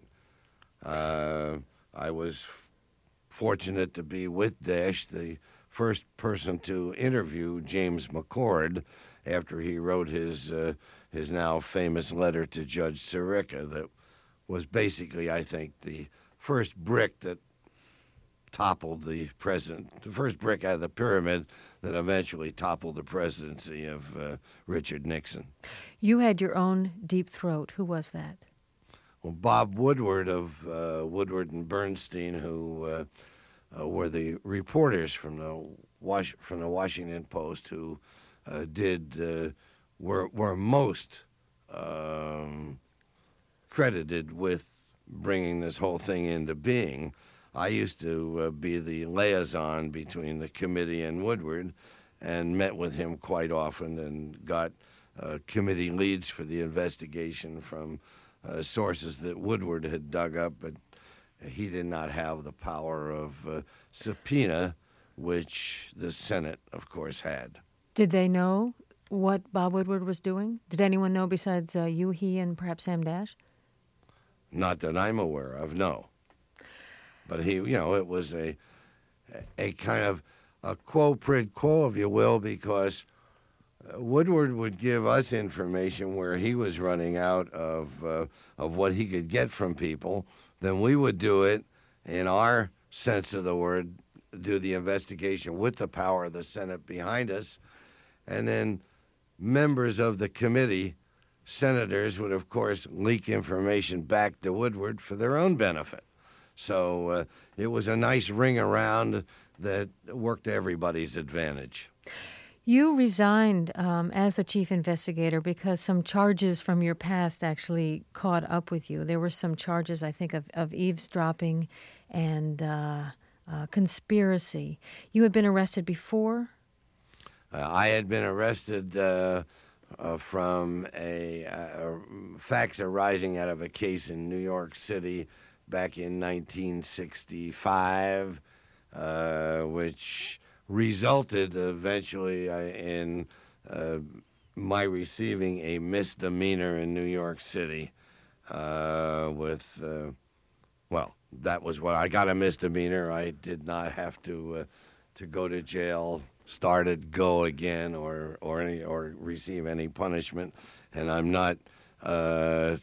Uh, I was f- fortunate to be with Dash, the first person to interview James McCord after he wrote his uh, his now famous letter to Judge Sirica that was basically, I think, the first brick that toppled the president, the first brick out of the pyramid that eventually toppled the presidency of uh, Richard Nixon. You had your own deep throat. Who was that? Well, Bob Woodward of uh, Woodward and Bernstein, who uh, uh, were the reporters from the Was- from the Washington Post, who uh, did uh, were were most um, credited with bringing this whole thing into being. I used to uh, be the liaison between the committee and Woodward, and met with him quite often, and got uh, committee leads for the investigation from uh, sources that Woodward had dug up, but he did not have the power of uh, subpoena, which the Senate, of course, had. Did they know what Bob Woodward was doing? Did anyone know besides uh, you, he, and perhaps Sam Dash? Not that I'm aware of, no. But he, you know, it was a a kind of a quo prid quo, if you will, because uh, Woodward would give us information where he was running out of uh, of what he could get from people. Then we would do it in our sense of the word, do the investigation with the power of the Senate behind us, and then members of the committee, senators, would of course leak information back to Woodward for their own benefit. So uh, it was a nice ring around that worked to everybody's advantage. You resigned um, as the chief investigator because some charges from your past actually caught up with you. There were some charges, I think, of, of eavesdropping and uh, uh, conspiracy. You had been arrested before? Uh, I had been arrested uh, uh, from a uh, facts arising out of a case in New York City back in nineteen sixty-five, uh, which resulted eventually uh, in uh, my receiving a misdemeanor in New York City uh, with, uh, well, that was what I got, a misdemeanor. I did not have to uh, to go to jail, started, go again, or or any or receive any punishment, and I'm not uh,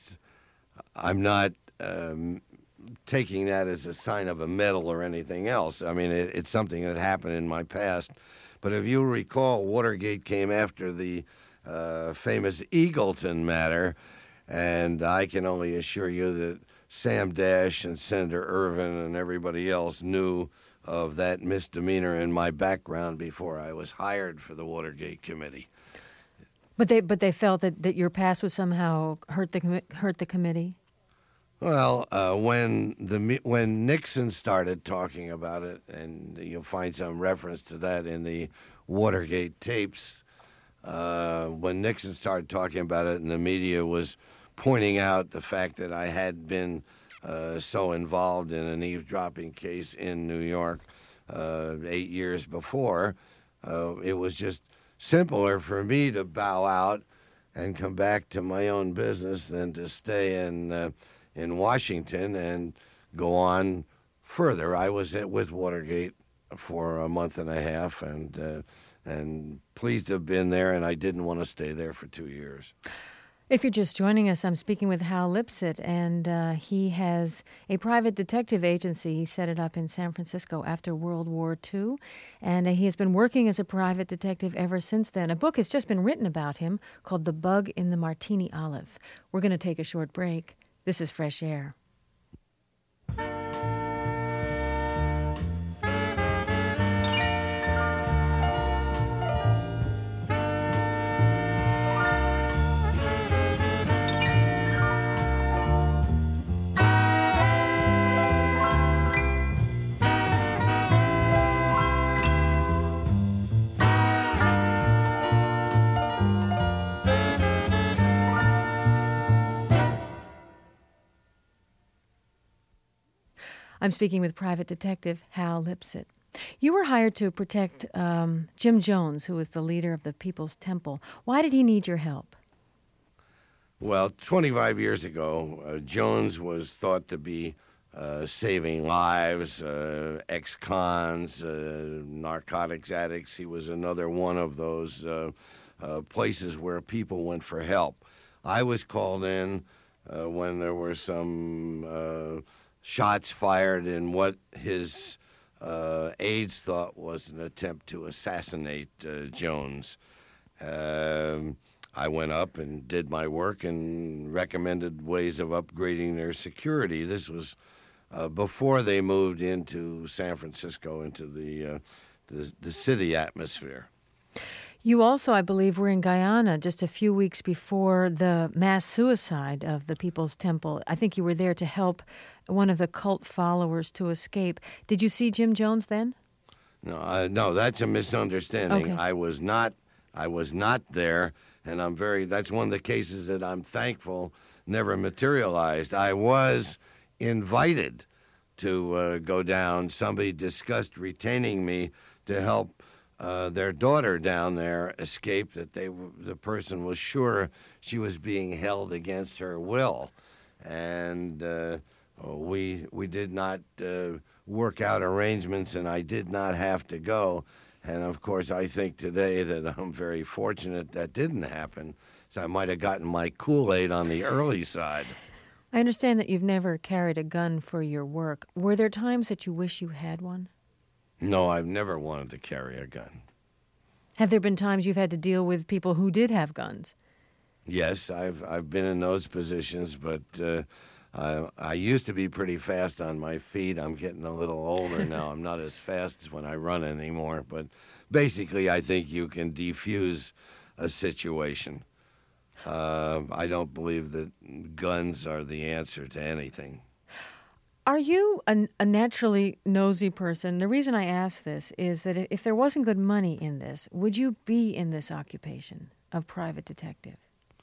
I'm not um, taking that as a sign of a medal or anything else. I mean, it, it's something that happened in my past. But if you recall, Watergate came after the uh, famous Eagleton matter, and I can only assure you that Sam Dash and Senator Ervin and everybody else knew of that misdemeanor in my background before I was hired for the Watergate Committee. But they but they felt that, that your past would somehow hurt the commi- hurt the committee? Well, uh, when the when Nixon started talking about it, and you'll find some reference to that in the Watergate tapes, uh, when Nixon started talking about it and the media was pointing out the fact that I had been uh, so involved in an eavesdropping case in New York uh, eight years before, uh, it was just simpler for me to bow out and come back to my own business than to stay in uh, in Washington and go on further. I was at, with Watergate for a month and a half, and uh, and pleased to have been there, and I didn't want to stay there for two years. If you're just joining us, I'm speaking with Hal Lipsett, and uh, he has a private detective agency. He set it up in San Francisco after World War Two, and uh, he has been working as a private detective ever since then. A book has just been written about him called The Bug in the Martini Olive. We're going to take a short break. This is Fresh Air. I'm speaking with private detective Hal Lipsett. You were hired to protect um, Jim Jones, who was the leader of the People's Temple. Why did he need your help? Well, twenty-five years ago, uh, Jones was thought to be uh, saving lives, uh, ex-cons, uh, narcotics addicts. He was another one of those uh, uh, places where people went for help. I was called in uh, when there were some uh, shots fired in what his uh, aides thought was an attempt to assassinate uh, Jones. Um, I went up and did my work and recommended ways of upgrading their security. This was uh, before they moved into San Francisco, into the, uh, the the city atmosphere. You also, I believe, were in Guyana just a few weeks before the mass suicide of the People's Temple. I think you were there to help one of the cult followers to escape. Did you see Jim Jones then? No, uh, no, that's a misunderstanding. Okay. I was not. I was not there. And I'm very, that's one of the cases that I'm thankful never materialized. I was invited to uh, go down. Somebody discussed retaining me to help uh, their daughter down there escape, that they the person was sure she was being held against her will. And uh, we, we did not uh, work out arrangements, and I did not have to go. And, of course, I think today that I'm very fortunate that didn't happen, so I might have gotten my Kool-Aid on the early side. I understand that you've never carried a gun for your work. Were there times that you wish you had one? No, I've never wanted to carry a gun. Have there been times you've had to deal with people who did have guns? Yes, I've I've been in those positions, but uh, I, I used to be pretty fast on my feet. I'm getting a little older now. I'm not as fast when I run anymore. But basically, I think you can defuse a situation. Uh, I don't believe that guns are the answer to anything. Are you a, a naturally nosy person? The reason I ask this is that if there wasn't good money in this, would you be in this occupation of private detective?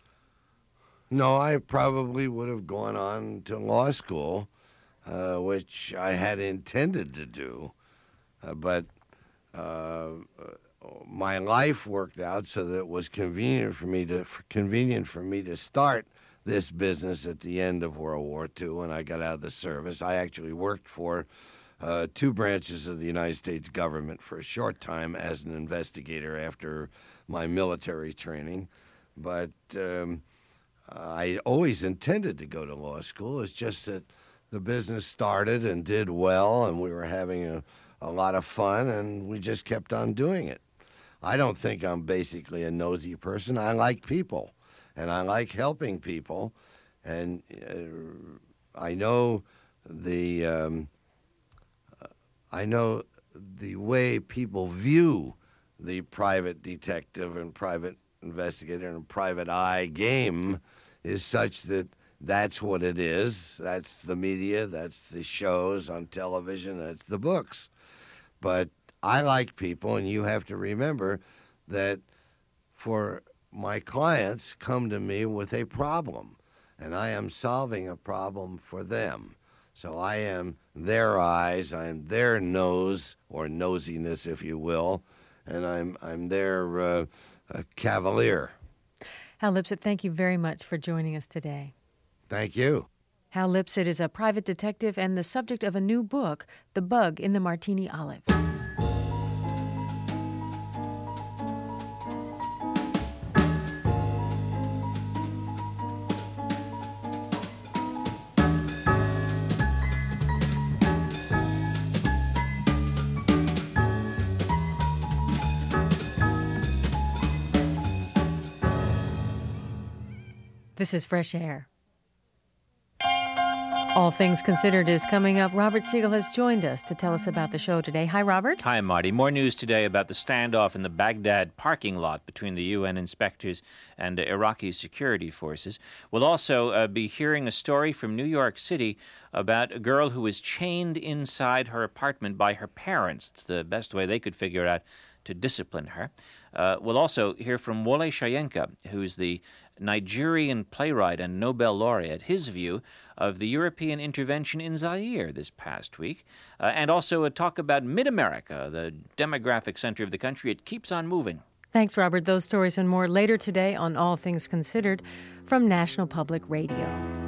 No, I probably would have gone on to law school, uh, which I had intended to do. Uh, but uh, my life worked out so that it was convenient for me to for convenient for me to start this business at the end of World War Two when I got out of the service. I actually worked for uh, two branches of the United States government for a short time as an investigator after my military training. But um, I always intended to go to law school. It's just that the business started and did well, and we were having a, a lot of fun, and we just kept on doing it. I don't think I'm basically a nosy person. I like people, and I like helping people, and uh, I know the um, I know the way people view the private detective and private investigator and private eye game is such that that's what it is. That's the media, that's the shows on television, that's the books. But I like people, and you have to remember that for my clients come to me with a problem, and I am solving a problem for them. So I am their eyes, I am their nose, or nosiness, if you will, and I'm I'm their uh, uh, cavalier. Hal Lipsett, thank you very much for joining us today. Thank you. Hal Lipsett is a private detective and the subject of a new book, The Bug in the Martini Olive. This is Fresh Air. All Things Considered is coming up. Robert Siegel has joined us to tell us about the show today. Hi, Robert. Hi, Marty. More news today about the standoff in the Baghdad parking lot between the U N inspectors and the Iraqi security forces. We'll also uh, be hearing a story from New York City about a girl who was chained inside her apartment by her parents. It's the best way they could figure out to discipline her. Uh, we'll also hear from Wole Soyinka, who's the Nigerian playwright and Nobel laureate, his view of the European intervention in Zaire this past week, uh, and also a talk about Mid-America, the demographic center of the country. It keeps on moving. Thanks, Robert. Those stories and more later today on All Things Considered from National Public Radio.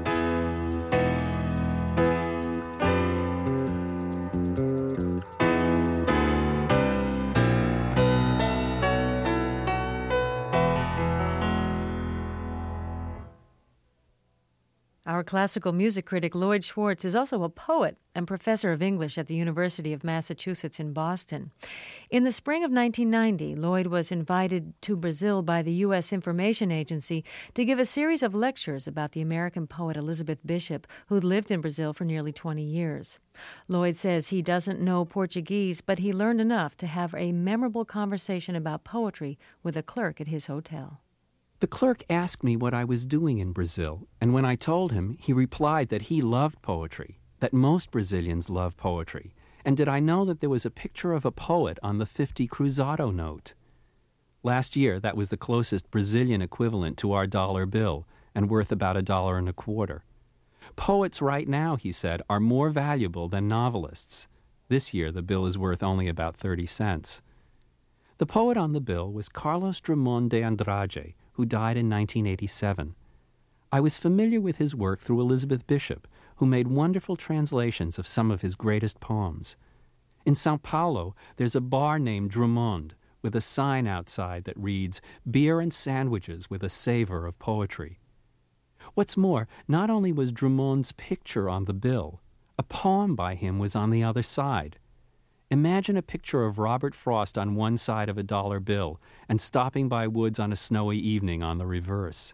Our classical music critic Lloyd Schwartz is also a poet and professor of English at the University of Massachusetts in Boston. In the spring of nineteen ninety, Lloyd was invited to Brazil by the U S Information Agency to give a series of lectures about the American poet Elizabeth Bishop, who'd lived in Brazil for nearly twenty years. Lloyd says he doesn't know Portuguese, but he learned enough to have a memorable conversation about poetry with a clerk at his hotel. The clerk asked me what I was doing in Brazil, and when I told him, he replied that he loved poetry, that most Brazilians love poetry, and did I know that there was a picture of a poet on the fifty cruzado note. Last year, that was the closest Brazilian equivalent to our dollar bill, and worth about a dollar and a quarter. Poets right now, he said, are more valuable than novelists. This year, the bill is worth only about thirty cents. The poet on the bill was Carlos Drummond de Andrade, who died in nineteen eighty-seven. I was familiar with his work through Elizabeth Bishop, who made wonderful translations of some of his greatest poems. In São Paulo, there's a bar named Drummond, with a sign outside that reads, "Beer and sandwiches with a savor of poetry." What's more, not only was Drummond's picture on the bill, a poem by him was on the other side. Imagine a picture of Robert Frost on one side of a dollar bill and stopping by woods on a snowy evening on the reverse.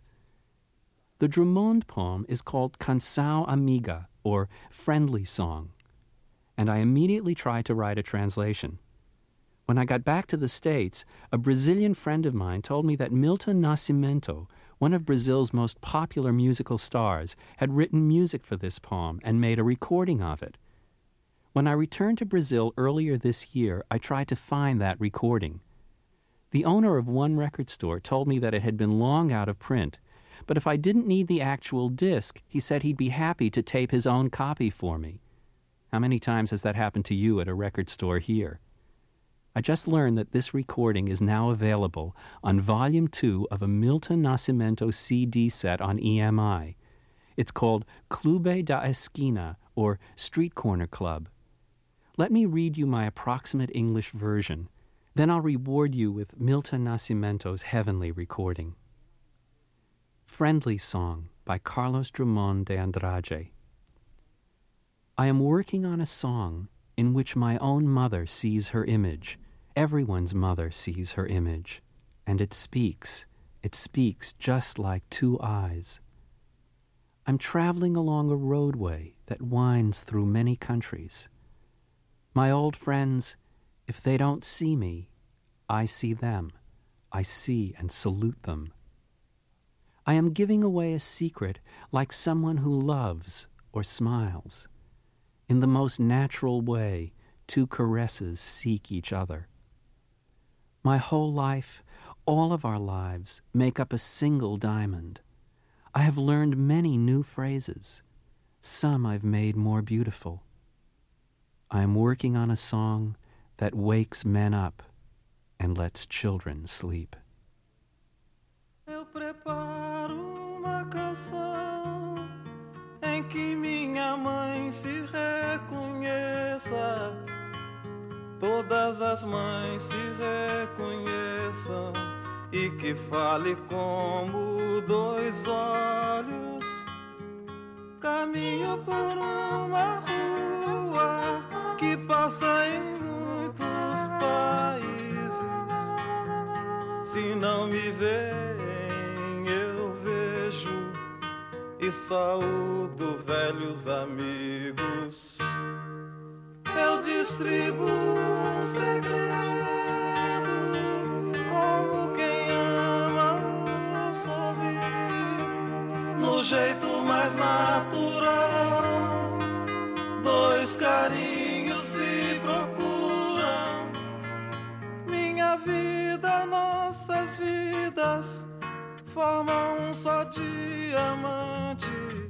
The Drummond poem is called Canção Amiga, or Friendly Song, and I immediately tried to write a translation. When I got back to the States, a Brazilian friend of mine told me that Milton Nascimento, one of Brazil's most popular musical stars, had written music for this poem and made a recording of it. When I returned to Brazil earlier this year, I tried to find that recording. The owner of one record store told me that it had been long out of print, but if I didn't need the actual disc, he said he'd be happy to tape his own copy for me. How many times has that happened to you at a record store here? I just learned that this recording is now available on Volume two of a Milton Nascimento C D set on E M I. It's called Clube da Esquina, or Street Corner Club. Let me read you my approximate English version. Then I'll reward you with Milton Nascimento's heavenly recording. Friendly Song by Carlos Drummond de Andrade. I am working on a song in which my own mother sees her image. Everyone's mother sees her image. And it speaks. It speaks just like two eyes. I'm traveling along a roadway that winds through many countries. My old friends, if they don't see me, I see them. I see and salute them. I am giving away a secret like someone who loves or smiles. In the most natural way, two caresses seek each other. My whole life, all of our lives, make up a single diamond. I have learned many new phrases. Some I've made more beautiful. I am working on a song that wakes men up and lets children sleep. Eu preparo uma canção em que minha mãe se reconheça. Todas as mães se reconheçam e que fale como dois olhos. Caminho por uma rua que passa em muitos países. Se não me veem, eu vejo e saúdo velhos amigos. Eu distribuo um segredo, como quem ama sorrir, no jeito mais natural. Dois carinhos se procuram, minha vida, nossas vidas formam um só diamante.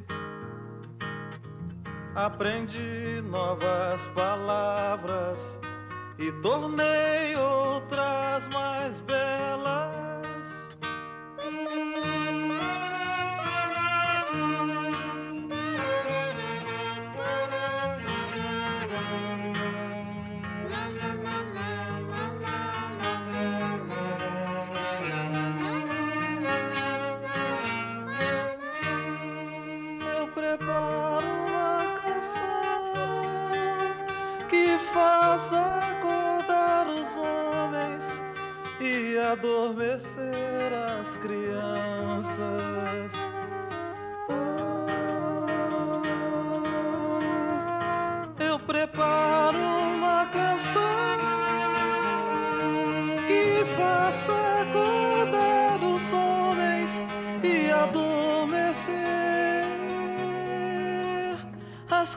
Aprendi novas palavras e tornei outras das mais belas. Eu preparo uma canção que faça acordar os homens e adormecer as crianças. Eu preparo uma canção que faça acordar os homens e adormecer as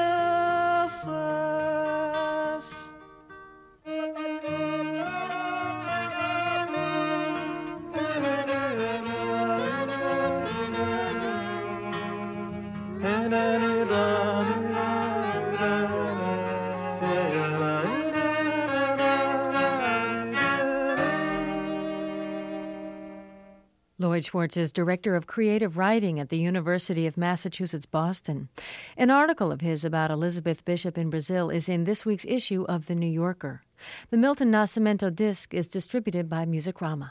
crianças. Lloyd Schwartz is Director of Creative Writing at the University of Massachusetts, Boston. An article of his about Elizabeth Bishop in Brazil is in this week's issue of The New Yorker. The Milton Nascimento disc is distributed by Musicrama.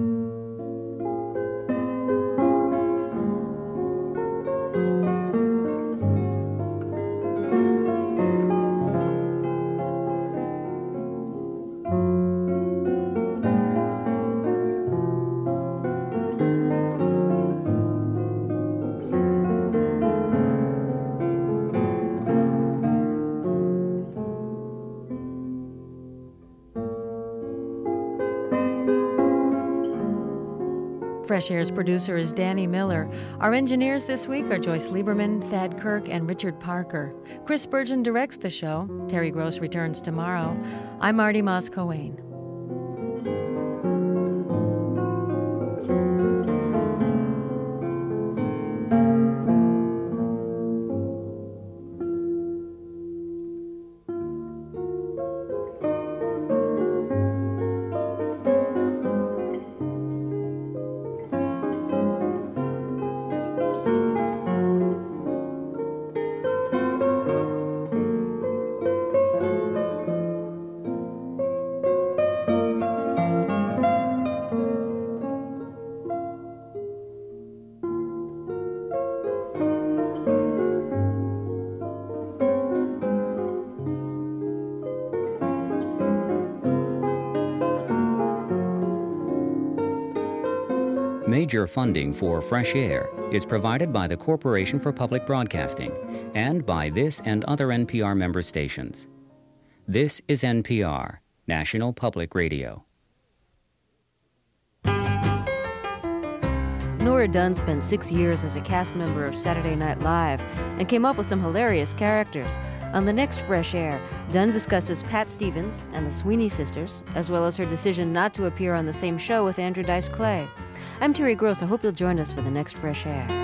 Fresh Air's producer is Danny Miller. Our engineers this week are Joyce Lieberman, Thad Kirk, and Richard Parker. Chris Spurgeon directs the show. Terry Gross returns tomorrow. I'm Marty Moss-Coane. Major funding for Fresh Air is provided by the Corporation for Public Broadcasting and by this and other N P R member stations. This is N P R, National Public Radio. Nora Dunn spent six years as a cast member of Saturday Night Live and came up with some hilarious characters. On the next Fresh Air, Dunn discusses Pat Stevens and the Sweeney Sisters, as well as her decision not to appear on the same show with Andrew Dice Clay. I'm Terry Gross. I hope you'll join us for the next Fresh Air.